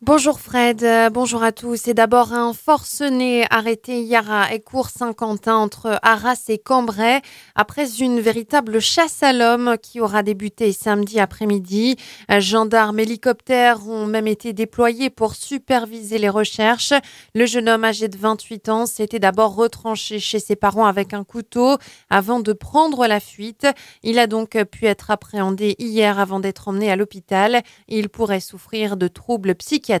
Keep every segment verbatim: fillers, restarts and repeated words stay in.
Bonjour Fred, euh, bonjour à tous. C'est d'abord un forcené arrêté hier à Écourt-Saint-Quentin entre Arras et Cambrai après une véritable chasse à l'homme qui aura débuté samedi après-midi. Euh, Gendarmes, hélicoptères ont même été déployés pour superviser les recherches. Le jeune homme âgé de vingt-huit ans s'était d'abord retranché chez ses parents avec un couteau avant de prendre la fuite. Il a donc pu être appréhendé hier avant d'être emmené à l'hôpital. Il pourrait souffrir de troubles psychiatriques.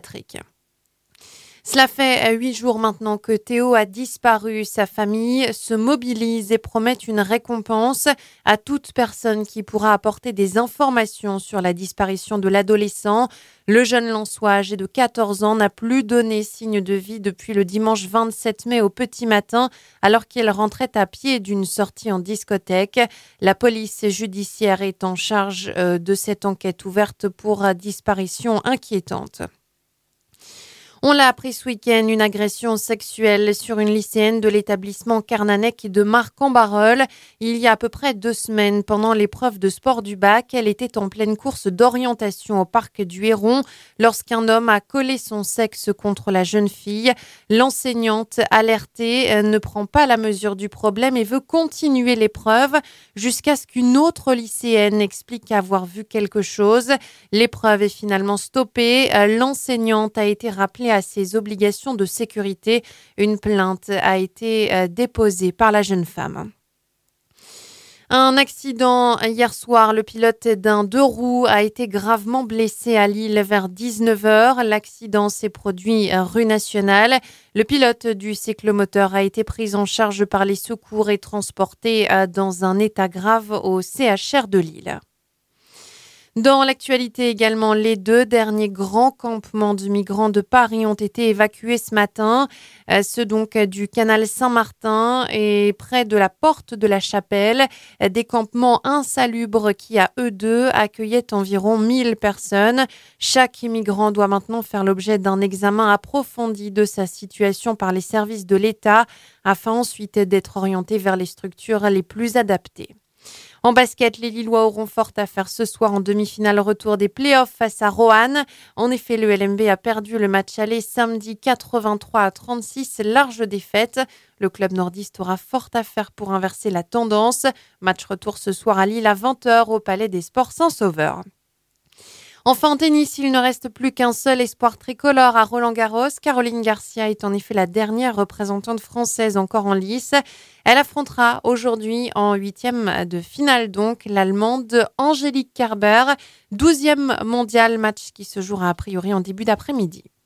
Cela fait huit jours maintenant que Théo a disparu. Sa famille se mobilise et promet une récompense à toute personne qui pourra apporter des informations sur la disparition de l'adolescent. Le jeune Lensois âgé de quatorze ans n'a plus donné signe de vie depuis le dimanche vingt-sept mai au petit matin, alors qu'il rentrait à pied d'une sortie en discothèque. La police judiciaire est en charge de cette enquête ouverte pour disparition inquiétante. On l'a appris ce week-end, une agression sexuelle sur une lycéenne de l'établissement Carnanec de Marc-en-Barœul. Il y a à peu près deux semaines, pendant l'épreuve de sport du bac, elle était en pleine course d'orientation au parc du Héron lorsqu'un homme a collé son sexe contre la jeune fille. L'enseignante, alertée, ne prend pas la mesure du problème et veut continuer l'épreuve jusqu'à ce qu'une autre lycéenne explique avoir vu quelque chose. L'épreuve est finalement stoppée. L'enseignante a été rappelée à ses obligations de sécurité. Une plainte a été déposée par la jeune femme. Un accident hier soir. Le pilote d'un deux roues a été gravement blessé à Lille vers dix-neuf heures. L'accident s'est produit rue Nationale. Le pilote du cyclomoteur a été pris en charge par les secours et transporté dans un état grave au C H R de Lille. Dans l'actualité également, les deux derniers grands campements de migrants de Paris ont été évacués ce matin. Euh, ceux donc du canal Saint-Martin et près de la porte de la Chapelle. Des campements insalubres qui, à eux deux, accueillaient environ mille personnes. Chaque migrant doit maintenant faire l'objet d'un examen approfondi de sa situation par les services de l'État afin ensuite d'être orienté vers les structures les plus adaptées. En basket, les Lillois auront fort à faire ce soir en demi-finale retour des playoffs face à Roanne. En effet, le L M B a perdu le match aller samedi quatre-vingt-trois à trente-six, large défaite. Le club nordiste aura fort à faire pour inverser la tendance. Match retour ce soir à Lille à vingt heures au Palais des Sports Saint-Sauveur. Enfin, en tennis, il ne reste plus qu'un seul espoir tricolore à Roland-Garros. Caroline Garcia est en effet la dernière représentante française encore en lice. Elle affrontera aujourd'hui en huitième de finale donc l'Allemande Angélique Kerber, douzième mondial, match qui se jouera a priori en début d'après-midi.